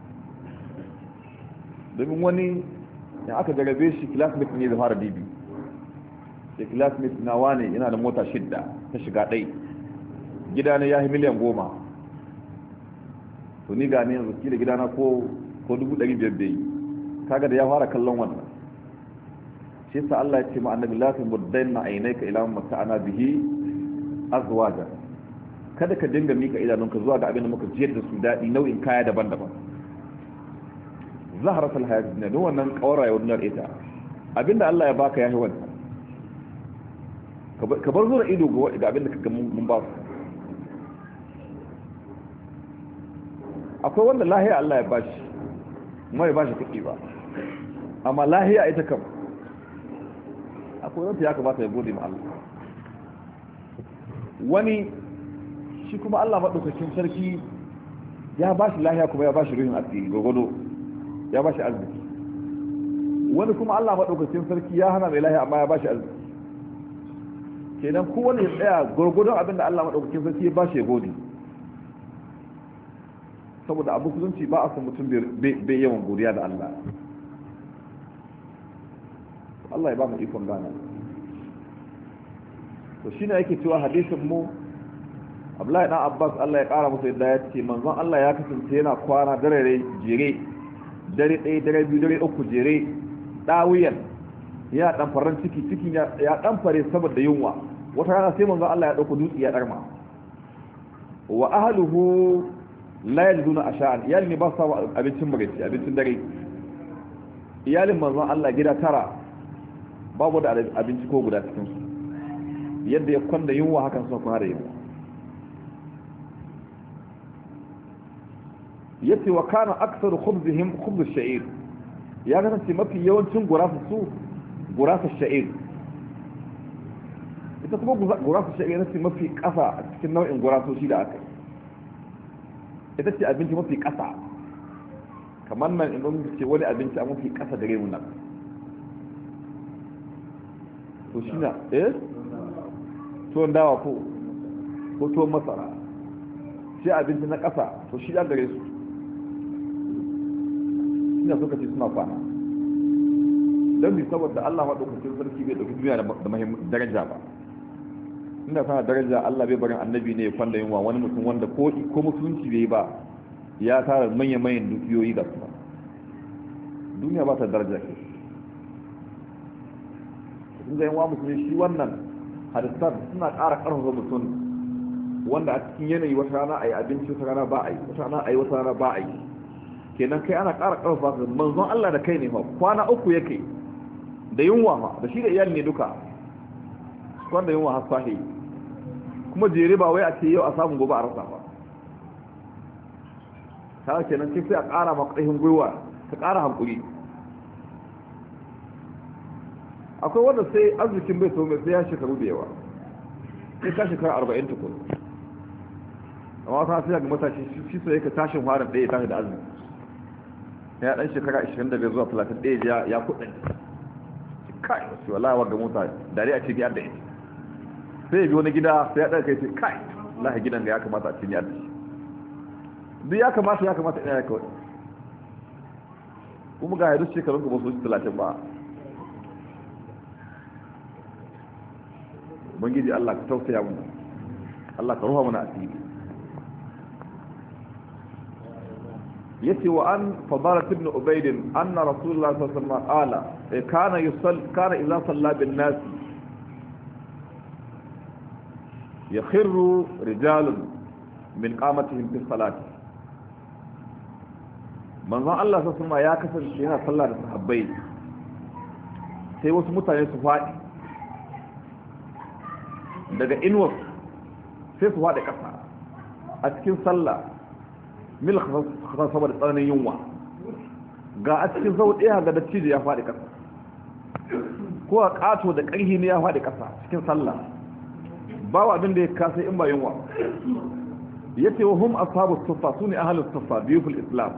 domin wani ya aka jarabe shi classmate ne da fara dibi sai classmate na wane yana da mota shidda ta shiga ɗai gida ne ya yi miliyan goma to ni gane yanzu kila gidana ko ko dubu ɗari biyar bai kaga da ya fara kallon wannan shi yasa Allah ya ce ma annabi la tamuddanna aynaka ila ma ta'ana bihi azwaja kada ka dinga mika idanunka zuwa ga abin da muka jiyar da su daɗi nau'in kaya daban-daban zaharat alhayat dunya don wannan kawara ya wannan ita abinda Allah ya baka yayi wannan ka bar zuwa ido ga abinda kaga mun ba su akwai wanda lahiya Allah ya bashi kuma ya bashi kuɗi ba amma lahiya ita kam akwai wanda ya kamata ya gode ma Allah wani shi kuma Allah madaukakin sarki ya bashi lahiya kuma ya bashi ruhin asiri gogodo ya bashi arziki wani kuma Allah madaukakin sarki ya hana mai lahiya amma ya bashi arziki kenan kowane ya tsaya gurgudun abinda Allah madaukakin sarki ya bashi ya gode saboda abu kusanci ba a san mutum bai yawan godiya da Allah Allah ya ba mu ikon gana to shine yake cewa hadisin mu Abdullahi dan Abbas Allah ya kara masa yadda ya ce manzon Allah ya kasance yana kwana dare jere dare ɗaya dare biyu dare uku jere dawiyan ya dan faran ciki ciki ya dan fare saboda yunwa wata rana sai manzon Allah ya dauko dutse ya darma wa ahluhu la yalzuna asha'an iyalin ne ba sa abincin magaci abincin dare iyalin manzon Allah gida tara babu da abinci ko guda cikin su yadda ya kwanda yunwa hakan sun fara yi yace wa kana aktsaru khubzihim khubz ash-sha'ir ya kasance mafi yawancin gurasa su gurasa sha'ir ita kuma gurasa sha'ir ne mafi kasa a cikin nau'in gurasoshi da aka ita ce abinci mafi kasa kamar nan in mun ce wani abinci a mafi kasa da rewu nan to shi na eh tuwon dawa ko ko tuwon masara shi abinci na ƙasa to shi ya gare su ina suka ce suna kwana don bi saboda Allah maɗaukacin sarki bai ɗauki duniya da muhimmin daraja ba inda sana daraja Allah bai barin annabi ne ya kwanda yunwa wani mutum wanda ko musulunci bai ba ya tara manya-manyan dukiyoyi ga su duniya ba ta daraja ke sun zai wa musulmi shi wannan hadisar suna ƙara ƙarfafa mutum wanda a cikin yanayi wata rana a yi abinci wata rana ba a yi wata rana a yi wata rana ba a yi kenan kai ana ƙara ƙarfafa su manzon Allah da kai ne fa kwana uku yake da yunwa ma da shi da iyali ne duka kwan da yunwa har sahi kuma jere ba wai a ce yau a samun gobe a rasa ba ta kenan kai sai a ƙara maka ƙarfin gwiwa ka ƙara hankuri akwai wanda sai arzikin bai so mai sai ya shekaru da yawa sai ka shekara arba'in tukun amma ta sai ga matashi shi sai ka tashin harin ɗaya tashi da arziki ya ɗan shekara ashirin da biyar zuwa talatin ɗaya ya kuɗin kai wasu wallahi wa ga mota dare a ce biyar da ita sai ya bi wani gida sai ya ɗaga kai ce kai lahi gidan ga ya kamata a ce biyar da shi duk ya kamata ya kamata ina ya kawai kuma ga yadda shekarun gaba su talatin ba bangiji Allah ka tausaya mana Allah ka ruha mana asiri yace wa an fadalat ibn ubayd anna rasulullah sallallahu alaihi wasallam qala kana yusalli kana idza salla bin nas yakhirru rijalun min qamatihim fi salati manzon Allah sallallahu alaihi wasallam ya kasance yana sallah da sahabbai sai wasu mutane su faɗi daga inuwa sai su faɗi ƙasa a cikin sallah mil khasar saboda tsananin yunwa ga a cikin sau ɗaya ga dattijo ya faɗi ƙasa ko a ƙato da ƙarhi ne ya faɗi ƙasa cikin sallah ba wa abin da ya kasa in ba yunwa ya ce wa hum ashabu sufa su ne ahalus sufa biyuful islam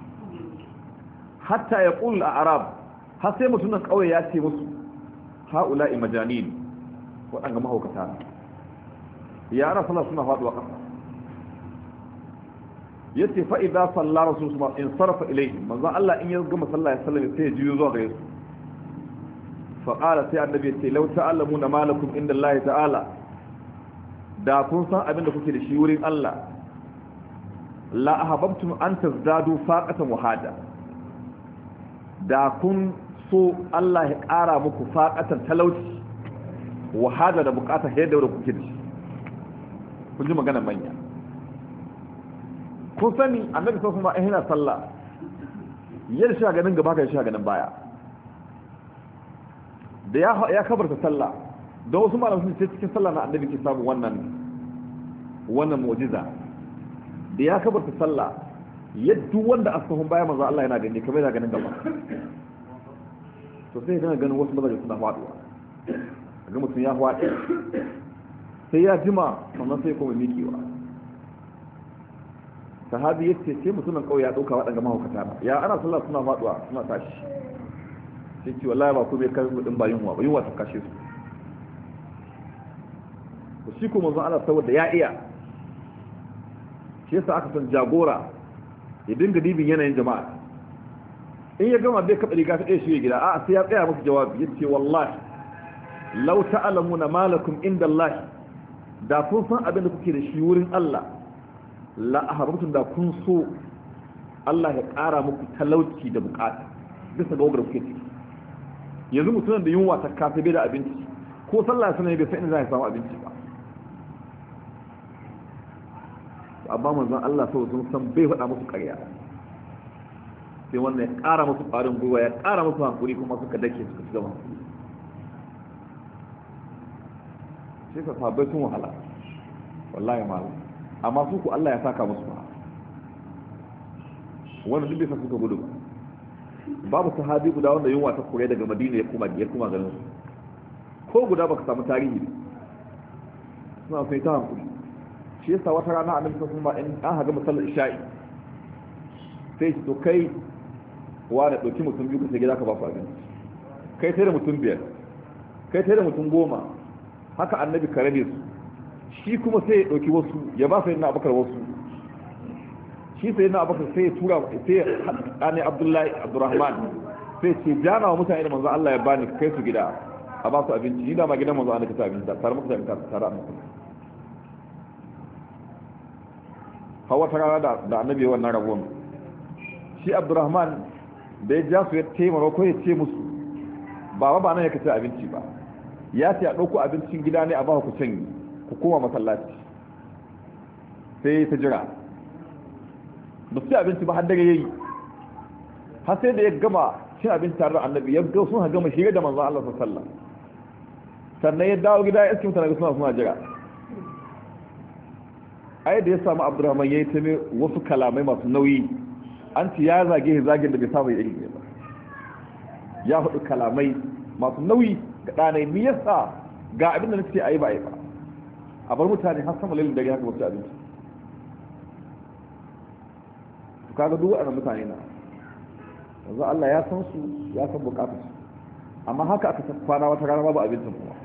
hatta ya ƙul a arab har sai mutunan ƙauye ya ce musu ha'ula'i majanin waɗanga mahaukata ya ana sallah suna faɗuwa ƙasa ya ce fa'iza sallah rasu su in sarrafa ilai manzan Allah in ya gama sallah ya sallame sai ya juyo zuwa gare su faƙala sai annabi ya ce lau ta'allamu na malakum inda Allah ta'ala da kun san abin da kuke da shi wurin Allah la ahabbtum an tazdadu faqatan wahada da kun so Allah ya ƙara muku faqatan talauci wahada da bukata yadda da kuke da shi kun ji magana manya kun sani annabi sallallahu alaihi wasallam yana sallah yar shi ganin gaba kai shi ganin baya da ya ya kabarta sallah don wasu malamu sun ce cikin sallah na annabi ke samu wannan wannan mu'jiza da ya kabarta sallah yadda wanda asahun baya manzo Allah yana gani kamar yana ganin gaba to sai kana ganin wasu mazaje suna faduwa ga mutum ya faɗi sai ya jima sannan sai kuma miƙewa sahabi yace sai mutumin kauye ya dauka waɗanda mahaukata ba ya ana sallah suna faduwa suna tashi sai ce wallahi ba ku bai kai din ba yunwa ba yunwa ta kashe su to shi kuma manzo Allah saboda ya iya shi yasa aka san jagora ya dinga dibin yanayin jama'a in ya gama bai kaɓa riga ta ɗaya shi gida a sai ya tsaya musu jawabi yace wallahi law ta'lamuna ma lakum inda Allah da kun san abin da kuke da shi wurin Allah la ahabbtum da kun so Allah ya ƙara muku talauci da bukata bisa ga wanda kuke ciki yanzu mutumin da yunwa ta kafe bai da abinci ko sallah sanar bai san inda zai samu abinci ba amma manzon Allah sau sun san bai faɗa musu ƙarya sai wannan ya ƙara musu ƙarin gwiwa ya ƙara musu hankuri kuma suka dake suka ci gaba sai ka sabai sun wahala wallahi malam amma su ku Allah ya saka musu ba wannan duk bai sa suka gudu ba babu sahabi guda wanda yunwa ta kore daga Madina ya kuma ya kuma garin su ko guda baka samu tarihi suna sai ta hankuri shi yasa wata rana annabi sallallahu alaihi wasallam in an haga musallar isha'i sai to kai wa da dauki mutum biyu sai gida ka ba ku abinci kai sai da mutum biyar kai tare da mutum goma haka annabi ka rabe su shi kuma sai ya dauki wasu ya ba sai na abakar wasu shi sai na abakar sai ya tura sai ya haɗa ne abdullahi abdurrahman sai ce jana wa mutane da manzo Allah ya bani kai su gida a ba su abinci ni da ma gidan manzo Allah ka ta abinci tare muka ta tare annabi hawa ta rana da annabi wannan rabuwan shi abdurrahman da ya ja su ya taimaka ko ya ce musu ba ba nan ya kace abinci ba ya ce a ɗauko abincin gida ne a ba ku canyi ku koma masallaci sai ta jira ba su ci abinci ba har dare yayi har sai da ya gama cin abinci tare da annabi ya ga sun gama shirye da manzon Allah sallallahu alaihi wasallam sannan ya dawo gida ya iske mutane suna suna jira ai da ya samu Abdurrahman yayi ta wasu kalamai masu nauyi an ci ya zage zagin da bai saba yi ba ya hudu kalamai masu nauyi ga ɗanai mi yasa ga abin da nake ayi ba ayi ba a bar mutane har sama lalin dare haka wasu abinci to kaga duk waɗannan mutane na yanzu Allah ya san su ya san bukatun su amma haka aka kwana wata rana babu abincin kuma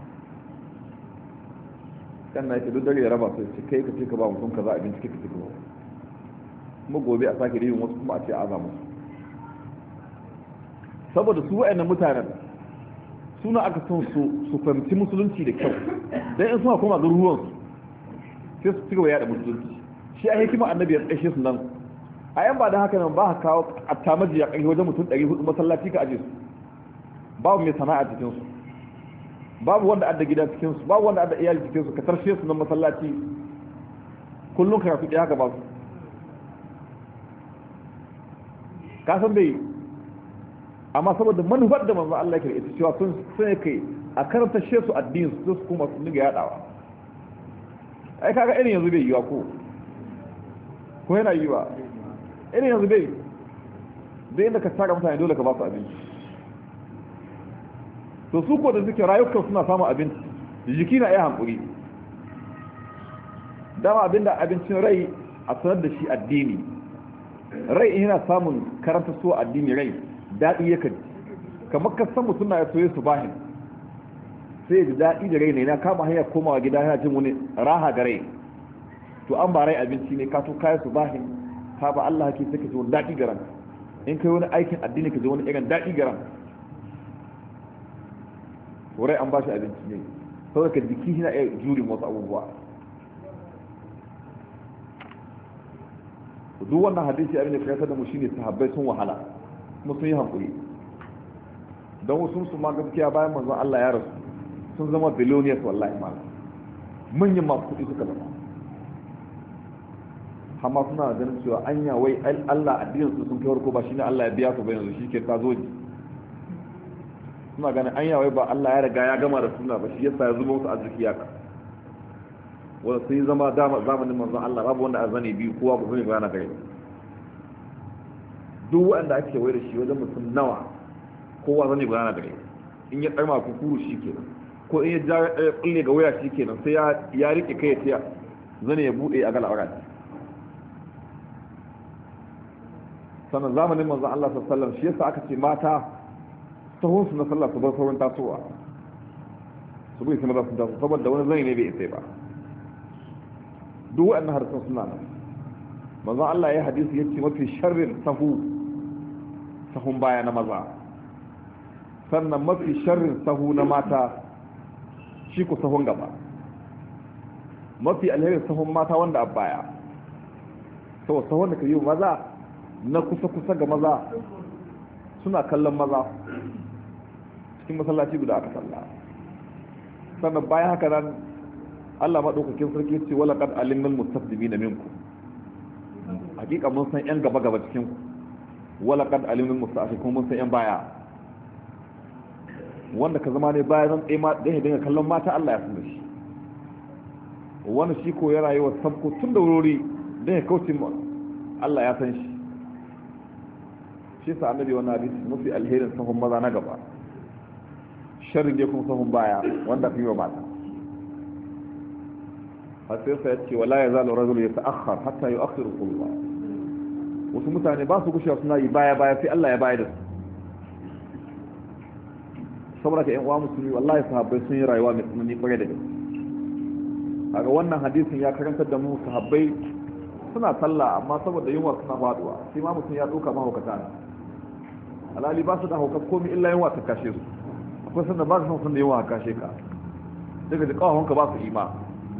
kan na yake duk dare ya raba su ce kai ka ce ka ba mutum kaza abinci kika ce ka ba kuma gobe a sake yin wasu kuma a ce a azamu saboda su waɗannan mutanen suna aka son su su fahimci musulunci da kyau dan in suna koma garuruwan sai su cigaba yada musulunci shi a hikima annabi ya tsaye su nan a yan ba da haka nan ba ka kawo attamaji ya kai wajen mutum ɗari hudu masallaci ka aje su babu mai sana'a cikin su babu wanda adda gida cikin su babu wanda adda iyali cikin su ka tarshe su nan masallaci kullum karatu ɗaya haka ba su ka san bai amma saboda manufar da manzo Allah yake ita cewa sun sai kai a karanta she su addini su su kuma su dinga yadawa ai kaga irin yanzu bai yiwa ko ko yana yiwa irin yanzu bai da inda ka saka mutane dole ka ba su abinci to su ko da suke rayukan suna samun abinci jiki na iya hankuri dama abinda abincin rai a sanar da shi addini rai yana samun karanta su addini rai daɗi yakan kamar ka san mutum na ya soye su bahin sai da daɗi da rai ne na kama hanyar komawa gida yana jin wani raha ga rai to an ba rai abinci ne ka to kayan su bahin ka ba Allah ke saka ji wani daɗi ga ran in kai wani aikin addini ka ji wani irin daɗi ga ran to rai an ba shi abinci ne saboda ka jiki yana iya jurin wasu abubuwa duk wannan hadisi abin da kai da mu shine sahabbai sun wahala kuma sun yi hankuri don wasu su ma gaskiya bayan manzon Allah ya rasu sun zama billionaires wallahi ma manyan masu kuɗi suka zama amma suna ganin cewa anya wai Allah addinin su sun kai warko ba shine Allah ya biya su ba yanzu shike ta zo ji suna ganin anya wai ba Allah ya riga ya gama da suna ba shi yasa ya zuba musu arziki yaka wanda sun zama zamanin manzon Allah babu wanda azani biyu kowa ba zai gana gare duk wanda ake wai da shi wajen mutum nawa kowa zane gudana da rai in ya tsarma kukuru shi kenan ko in ya ja kulle ga waya shi kenan sai ya rike kai ya tiya zane ya bude a galawara sannan zamanin manzon Allah sallallahu alaihi wasallam shi yasa aka ce mata sahun su na sallah su bar sauran tasowa su bai sama da su taso saboda wani zane ne bai isa ba duk waɗannan harsun suna nan manzon Allah ya hadisi ya ce mafi sharrin sahu sahun baya na maza sannan mafi sharrin sahu na mata shi ku sahun gaba mafi alherin sahun mata wanda a baya sau sahun da ka yi maza na kusa-kusa ga maza suna kallon maza cikin masallaci guda aka salla sannan bayan haka nan Allah maɗaukakin sarki ce wala kad alimul mustaqdimina minkum hakika mun san yan gaba gaba cikin wala kad alimul mustaqdimin mun san yan baya wanda ka zama ne baya zan tsaye ma dan ya dinga kallon mata Allah ya san da shi wani shi ko ya rayuwa sabko tun da wuri dan ya kauce mu Allah ya san shi shi sa annabi wannan hadisi mafi alherin sahun maza na gaba sharri ne kuma sahun baya wanda fi wa mata har sai sai ce wala ya zalu rajul yata'akhkhar hatta yu'akhiru Allah wasu mutane ba su gushewa suna yi baya baya sai Allah ya bayar da su saboda ka yan uwa musulmi wallahi sahabbai sun yi rayuwa mai tsanani kwarai da gaske kaga wannan hadisin ya karantar da mu sahabbai suna sallah amma saboda yunwa suna faduwa sai ma mutum ya doka mahaukata ne alali ba su da haukar komai illa yunwa ta kashe su akwai sanda ba su san da yunwa ta kashe ka daga da kawahonka ba su ima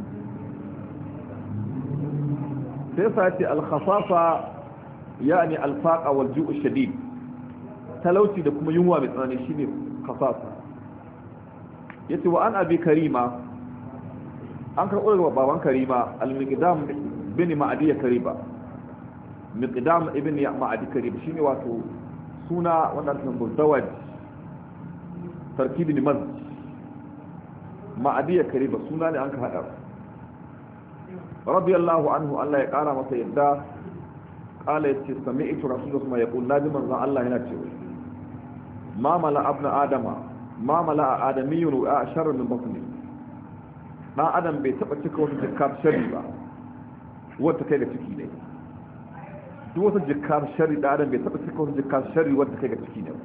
sai yasa ya ce alkhasasa yani alfaqa wal ju'u shadid talauci da kuma yunwa mai tsanani shine khasasa yace wa an abi karima an karɓo daga baban karima al-miqdam bin ma'adi kariba miqdam ibn ma'adi kariba shine wato suna wanda ake muzawaj tarkibi limaz ma'adi kariba suna ne an ka hada radiyallahu anhu Allah ya kara masa yadda qala yace sami'tu rasulullah yaqul najiman za Allah yana cewa ma mala abna adama ma mala adamiyyun wa sharrun min batni dan adam bai taba cika wata jikkar shari ba wata kai ga ciki ne duk wata jikkar shari dan adam bai taba cika wata jikkar shari wata kai ga ciki ne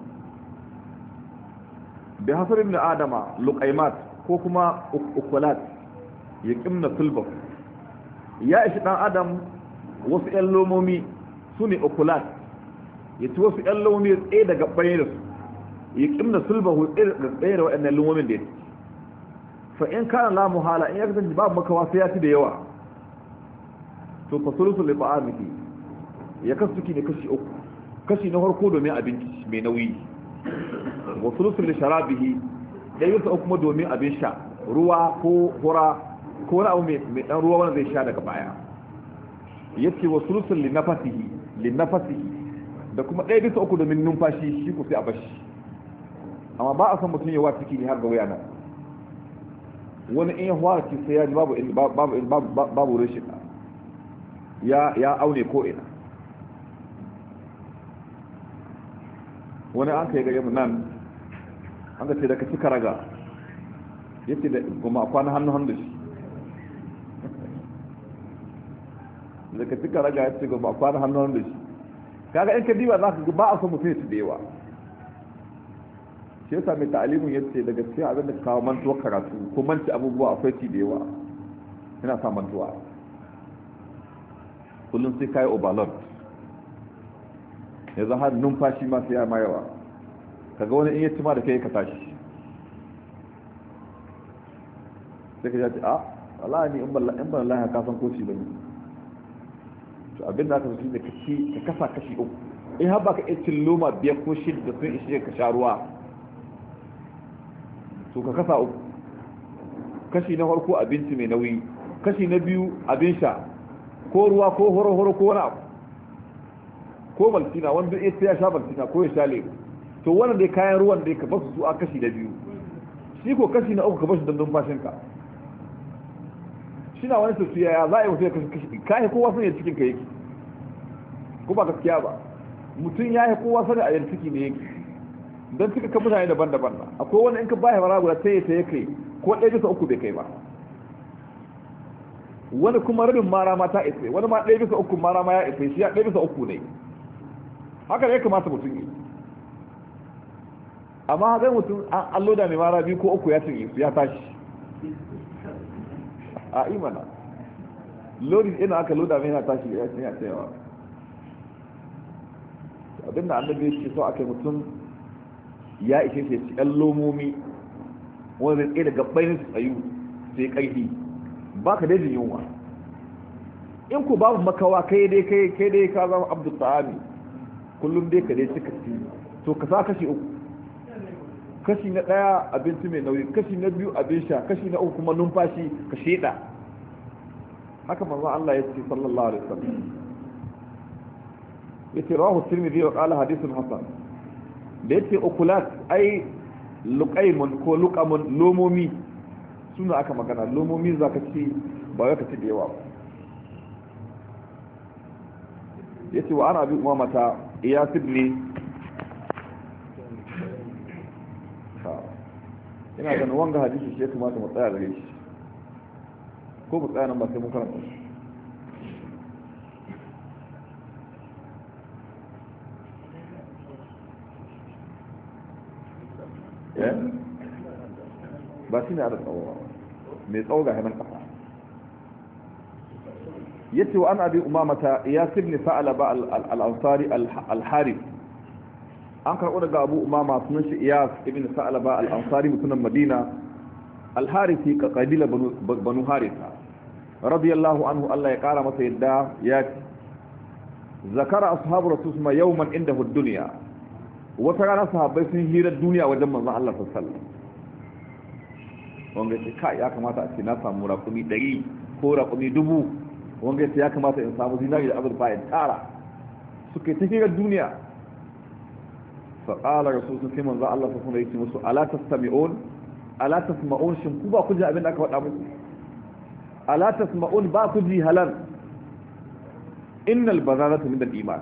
bi hasar ibn adama luqaymat ko kuma ukulat yaqimna sulba ya ishi dan adam wasu ƴan lomomi sune ukulat yace wasu ƴan lomomi tsaye daga bayan da su yaqimna sulbahu tsaye da waɗannan lomomin da yake fa in kana la muhala in yakdan babu makawa sai ya ci da yawa to fa sulusul li ta'amihi ya kasu ki ne kashi uku kashi na farko domin abinci mai nauyi wa sulusul li sharabihi da yusa kuma domin abin sha ruwa ko hura ko wani abu mai dan ruwa wanda zai sha daga baya yace wa sulusul li nafasihi li nafasihi da kuma ɗaya bisa uku domin numfashi shi ko sai a bashi amma ba a san mutum ya wa ciki ne har ga waya nan wani in ya fara ci sai ya ji babu babu babu rashin ya ya aune ko ina wani an kai gare mu nan an ga ce da ka cika raga yace da goma kwana hannu hannu shi da ka cika raga yace goma kwana hannu hannu shi kaga in ka diba za ka ba a son mutum ya ci da yawa shi yasa mai ta'alimin yace daga cikin abin da kawo mantuwar karatu ko manci abubuwa akwai ci da yawa yana sa mantuwa kullum sai kai overload yanzu har numfashi ma sai ya ma yawa kaga wani in ya ci ma da kai ka tashi sai ka ji a wallahi ni in ban in ban Allah ka san ko ci bane to abin da aka so shine ka ci ka kasa kashi uku in har baka iya cin loma biyar ko shida sun ishe ka sha ruwa to ka kasa uku kashi na farko abinci mai nauyi kashi na biyu abin sha ko ruwa ko horo-horo ko wani abu ko baltina wanda ya ya sha baltina ko ya sha lemu to wannan dai kayan ruwan dai ka basu su a kashi na biyu shi ko kashi na uku ka basu don numfashinka shi na wani sassu yaya za a yi mutum ya kashi kashi kayan kowa sani a cikin ka yake ko ba gaskiya ba mutum ya yi kowa sani a yan ciki ne yake don cika kan mutane daban-daban na akwai wani in ka baya fara guda sai ya kai ko ɗaya bisa uku bai kai ba wani kuma rabin mara ma ta isa wani ma ɗaya bisa uku mara ma ya isa shi ya ɗaya bisa uku ne haka ne ya kamata mutum yi amma haka mutum an alloda mai mara biyu ko uku ya cinye su ya tashi a imana lodin ina aka loda mai yana tashi ya cinye a tsayawa abinda annabi ya ce so aka yi mutum ya ishe shi ci ɗan lomomi wanda zai tsaye da gabbai su tsayu sai ƙarfi ba ka daidai yunwa in ku babu makawa kai dai kai kai dai ka zama abdul ta'ami kullum dai ka dai cika ci to ka sa kashi uku kashi na ɗaya abinci mai nauyi kashi na biyu abin sha kashi na uku kuma numfashi ka sheda haka manzo Allah ya ce sallallahu alaihi wasallam yace rawahu tirmidhi wa qala hadithun hasan da yace ukulat ai luqaymun ko luqamun lomomi suna aka magana lomomi zaka ci ba wai ka ci da yawa ba yace wa ana abi umamata iyas ibn ina ganin wanga hadisi shi ya kamata mu tsaya gare shi ko mu tsaya nan ba sai mun karanta shi yeah ba shi ne a da tsawo mai tsawo ga hannun ƙasa yace wa an abi umamata iyas ibn sa'laba al-ansari al-harith an karɓo daga abu umama sunan shi iyas ibn sa'laba al-ansari mutumin madina al-harithi ka qabila banu haritha radiyallahu anhu Allah ya kara masa yadda ya zakara ashabu rasulullah yawman indahu ad-dunya wata rana sahabbai sun hira duniya wajen manzon Allah sallallahu alaihi wasallam wanga ce kai ya kamata a ce na samu raƙumi ɗari ko raƙumi dubu wanga ce ya kamata in samu zinari da azurfa in tara suke ta hira duniya fa qala rasulullah sai manzon Allah sallallahu alaihi wasallam musu ala tastami'un ala tasma'un shin ku ba ku ji abin da aka faɗa muku ala tasma'un ba ku ji halal innal bazazata min al-iman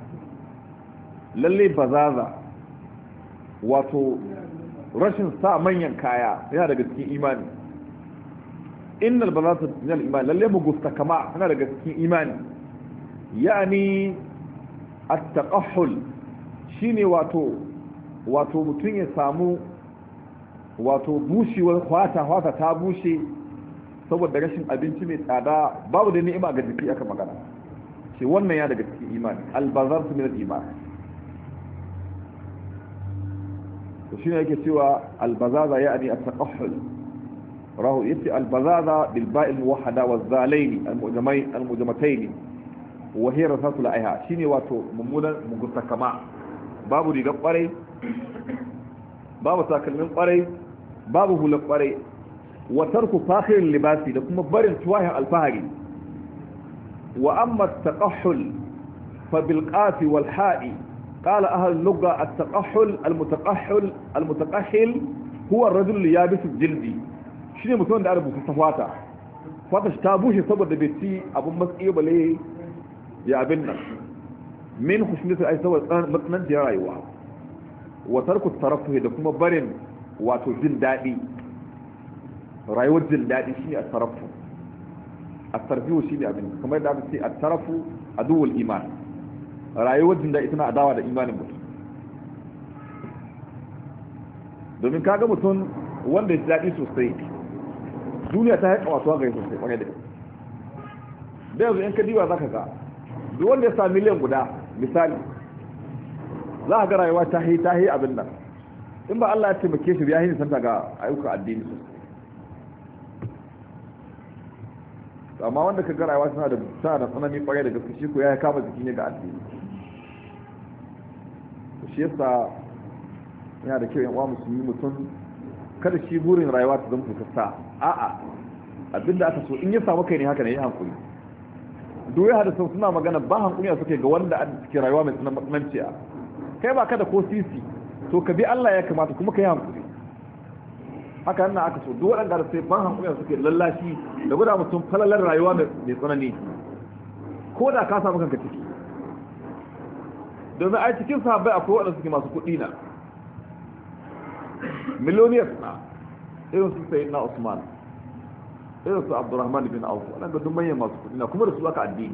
lalle bazaza wato rashin sa manyan kaya yana daga cikin imani innal bazazata min al-iman lalle mugusta kama yana daga cikin imani yani at-taqahhul shine wato wato mutun ya samu wato bushewar kwata kwata ta bushe saboda rashin abinci mai tsada babu da ni'ima ga jiki aka magana ce wannan ya daga cikin imani albazar su min al-iman to shine yake cewa albazaza yani at-taqahhul rahu yati albazaza bil ba'il muwahhada wa zalaini al-mujamain al-mujamatayn wa hiya rasatul aiha shine wato mummunan muguntakama babu rigar kwarai babu takalmin kwarai babu hular kwarai wa tarku fakhirin libasi da kuma barin tuwahin alfahari wa amma at-taqahhul fa bil qaf wal ha'i qala ahli al-lugha at-taqahhul al-mutaqahhil al-mutaqahhil huwa ar-rajul yabis al-jildi shine mutum da rubuta safata fata ta bushe saboda bai ci abun matsi bale ya abin nan min husnatu ay saboda matsanan da rayuwa wa tarku at-tarafuh da kuma barin wato jin dadi rayuwar jin daɗi shi ne a tarafu a tarfiyo shi ne abin kamar da aka ce a tarafu a duwul iman rayuwar jin daɗi tana adawa da imanin mutum domin kaga mutum wanda ya daɗi sosai duniya ta haika wasuwa gari sosai ƙwarai da da yanzu yan kadiwa za ka ga duk wanda ya sa miliyan guda misali za a ga rayuwa ta yi ta yi abin nan in ba Allah ya taimake shi ya yi nisanta ga ayyukan addini sosai amma wanda ka garawa suna da suna da tsanani kwarai da gaske shi ko ya kama jiki ne ga addini shi yasa yana da kyau yan uwa musulmi mutum kada shi burin rayuwa ta zama tutasta a'a abinda aka so in ya samu kai ne haka ne ya hankuri duk ya hada suna magana ba hankuri a suke ga wanda a cikin rayuwa mai tsananci kai ba kada ko sisi to ka bi Allah ya kamata kuma ka yi hankuri haka yana aka so duk waɗanda da sai ban hankali suke lallashi da guda mutum falalar rayuwa mai tsanani ko da ka samu kanka ciki domin a cikin sahabbai akwai waɗanda suke masu kuɗi na miliyoniyar na irin su sayi na usman irin su abdurrahman bin auf waɗanda duk manyan masu kuɗi na kuma da su aka addini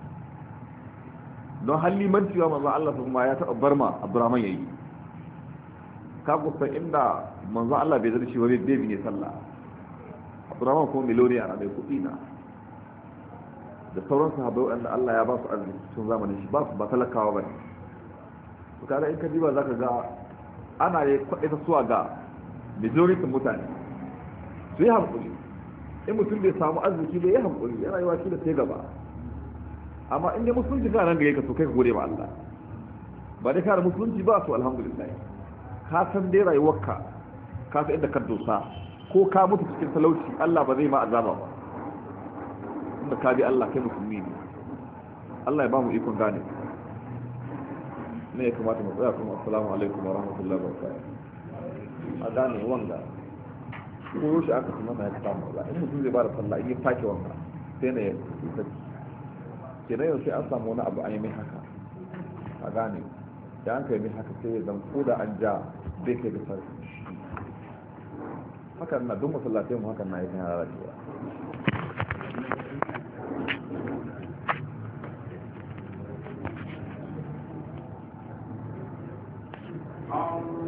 don hallimancewa manzan Allah su kuma ya taɓa barma abdurrahman ya yi ka kusan inda manzo Allah bai zarci wani bebi ne sallah Abdurrahman ko miloniya na mai kuɗi na da sauran sahabbai wanda Allah ya ba su arziki cikin zamanin shi ba su ba talakawa bane to kaga in ka diba zaka ga ana yi kwaɗe ta suwa ga majority mutane su yi hankuli in mutum bai samu arziki bai yi hankuli yana yi waki da sai gaba amma in dai musulunci kana nan gare ka so kai ka gode ma Allah ba dai kana musulunci ba su alhamdulillah ka san dai rayuwarka ka san inda ka dosa ko ka mutu cikin talauci Allah ba zai ma azaba ba inda ka bi Allah kai musulmi ne Allah ya ba mu ikon gane ne ya kamata mu tsaya kuma assalamu alaikum wa rahmatullahi wa barakatuh a gane wanga ko shi aka kuma ya samu ba in mutum zai ba da sallah in ya fake wanga sai ne ya saki kenan yau sai an samu wani abu an yi mai haka a gane da an kai mai haka sai ya zama ko da an ja zai kai da sarki hakan na duk masallatai mu hakan na yi kan yara cewa